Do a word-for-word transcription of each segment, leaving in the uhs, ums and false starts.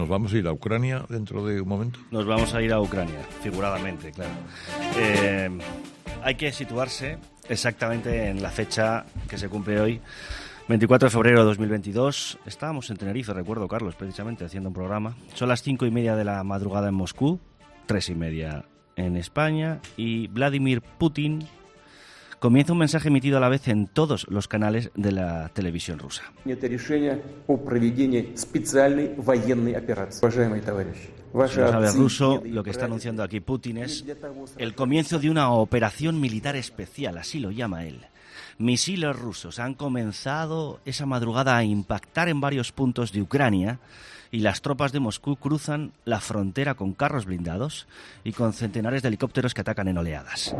¿Nos vamos a ir a Ucrania dentro de un momento? Nos vamos a ir a Ucrania, figuradamente, claro. Eh, hay que situarse exactamente en la fecha que se cumple hoy, veinticuatro de febrero de dos mil veintidós. Estábamos en Tenerife, recuerdo, Carlos, precisamente haciendo un programa. Son las cinco y media de la madrugada en Moscú, tres y media en España, y Vladimir Putin comienza un mensaje emitido a la vez en todos los canales de la televisión rusa. Si no sabes ruso, lo que está anunciando aquí Putin es el comienzo de una operación militar especial, así lo llama él. Misiles rusos han comenzado esa madrugada a impactar en varios puntos de Ucrania y las tropas de Moscú cruzan la frontera con carros blindados y con centenares de helicópteros que atacan en oleadas.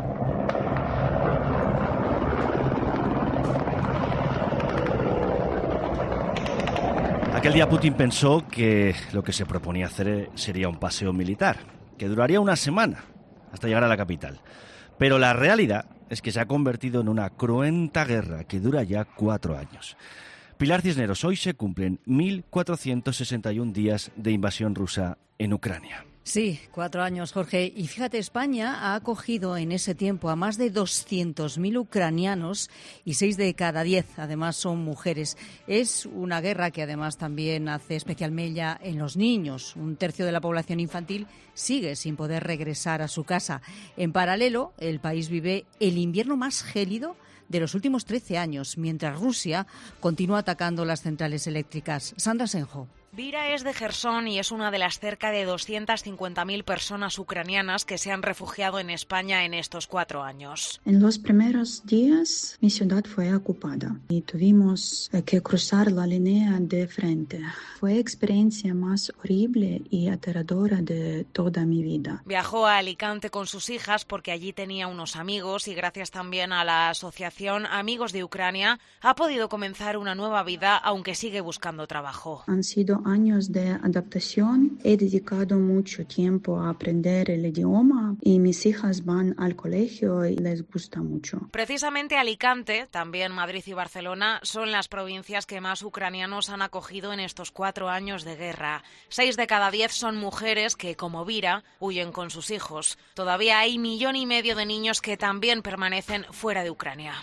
Aquel día Putin pensó que lo que se proponía hacer sería un paseo militar, que duraría una semana hasta llegar a la capital. Pero la realidad es que se ha convertido en una cruenta guerra que dura ya cuatro años. Pilar Cisneros, hoy se cumplen mil cuatrocientos sesenta y uno días de invasión rusa en Ucrania. Sí, cuatro años, Jorge. Y fíjate, España ha acogido en ese tiempo a más de doscientos mil ucranianos y seis de cada diez, además, son mujeres. Es una guerra que además también hace especial mella en los niños. Un tercio de la población infantil sigue sin poder regresar a su casa. En paralelo, el país vive el invierno más gélido de los últimos trece años, mientras Rusia continúa atacando las centrales eléctricas. Sandra Senjo. Vira es de Jersón y es una de las cerca de doscientas cincuenta mil personas ucranianas que se han refugiado en España en estos cuatro años. En los primeros días mi ciudad fue ocupada y tuvimos que cruzar la línea de frente. Fue la experiencia más horrible y aterradora de toda mi vida. Viajó a Alicante con sus hijas porque allí tenía unos amigos y gracias también a la asociación Amigos de Ucrania ha podido comenzar una nueva vida aunque sigue buscando trabajo. Han sido años de adaptación, he dedicado mucho tiempo a aprender el idioma y mis hijas van al colegio y les gusta mucho. Precisamente Alicante, también Madrid y Barcelona, son las provincias que más ucranianos han acogido en estos cuatro años de guerra. Seis de cada diez son mujeres que, como Vira, huyen con sus hijos. Todavía hay millón y medio de niños que también permanecen fuera de Ucrania.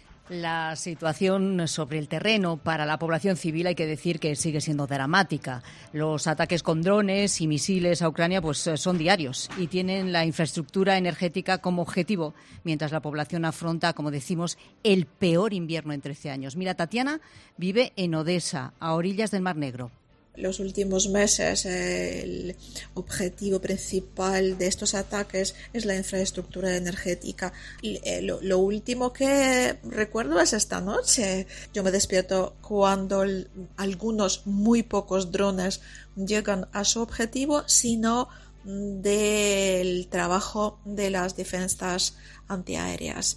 La situación sobre el terreno para la población civil hay que decir que sigue siendo dramática. Los ataques con drones y misiles a Ucrania pues son diarios y tienen la infraestructura energética como objetivo, mientras la población afronta, como decimos, el peor invierno en trece años. Mira, Tatiana vive en Odesa, a orillas del Mar Negro. Los últimos meses el objetivo principal de estos ataques es la infraestructura energética. Y, eh, lo, lo último que recuerdo es esta noche. Yo me despierto cuando el, algunos muy pocos drones llegan a su objetivo, sino del trabajo de las defensas antiaéreas.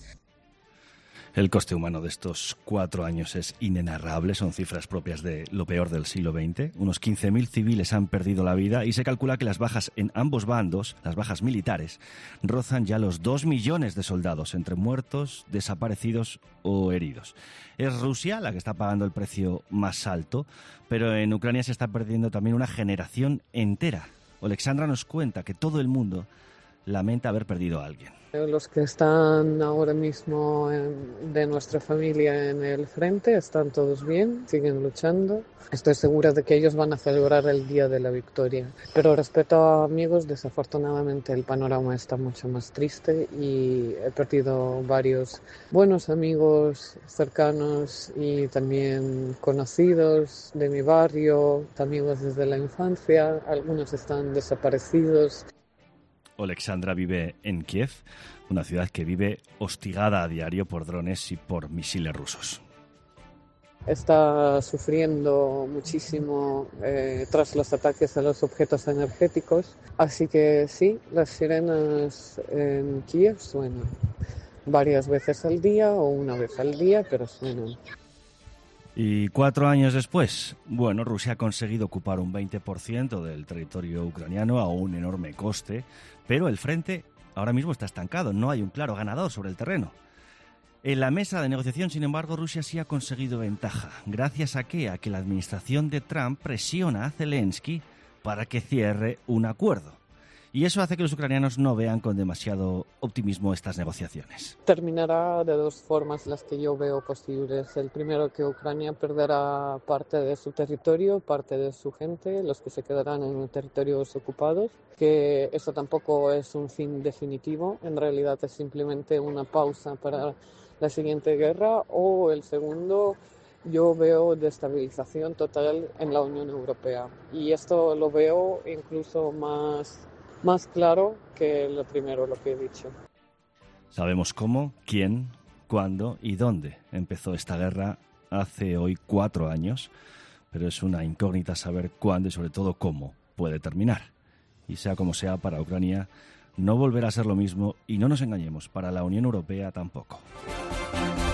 El coste humano de estos cuatro años es inenarrable, son cifras propias de lo peor del siglo veinte. Unos quince mil civiles han perdido la vida y se calcula que las bajas en ambos bandos, las bajas militares, rozan ya los dos millones de soldados, entre muertos, desaparecidos o heridos. Es Rusia la que está pagando el precio más alto, pero en Ucrania se está perdiendo también una generación entera. Alexandra nos cuenta que todo el mundo lamenta haber perdido a alguien. Los que están ahora mismo en, de nuestra familia en el frente están todos bien, siguen luchando. Estoy segura de que ellos van a celebrar el día de la victoria. Pero respecto a amigos, desafortunadamente el panorama está mucho más triste y he perdido varios buenos amigos cercanos y también conocidos de mi barrio, amigos desde la infancia. Algunos están desaparecidos. Alexandra vive en Kiev, una ciudad que vive hostigada a diario por drones y por misiles rusos. Está sufriendo muchísimo eh, tras los ataques a los objetos energéticos, así que sí, las sirenas en Kiev suenan varias veces al día o una vez al día, pero suenan. Y cuatro años después, bueno, Rusia ha conseguido ocupar un veinte por ciento del territorio ucraniano a un enorme coste, pero el frente ahora mismo está estancado, no hay un claro ganador sobre el terreno. En la mesa de negociación, sin embargo, Rusia sí ha conseguido ventaja. ¿Gracias a qué? A que la administración de Trump presiona a Zelensky para que cierre un acuerdo. Y eso hace que los ucranianos no vean con demasiado optimismo estas negociaciones. Terminará de dos formas las que yo veo posibles. El primero, que Ucrania perderá parte de su territorio, parte de su gente, los que se quedarán en territorios ocupados, que eso tampoco es un fin definitivo, en realidad es simplemente una pausa para la siguiente guerra. O el segundo, yo veo destabilización total en la Unión Europea. Y esto lo veo incluso más... más claro que lo primero, lo que he dicho. Sabemos cómo, quién, cuándo y dónde empezó esta guerra hace hoy cuatro años, pero es una incógnita saber cuándo y sobre todo cómo puede terminar. Y sea como sea, para Ucrania no volverá a ser lo mismo y no nos engañemos, para la Unión Europea tampoco.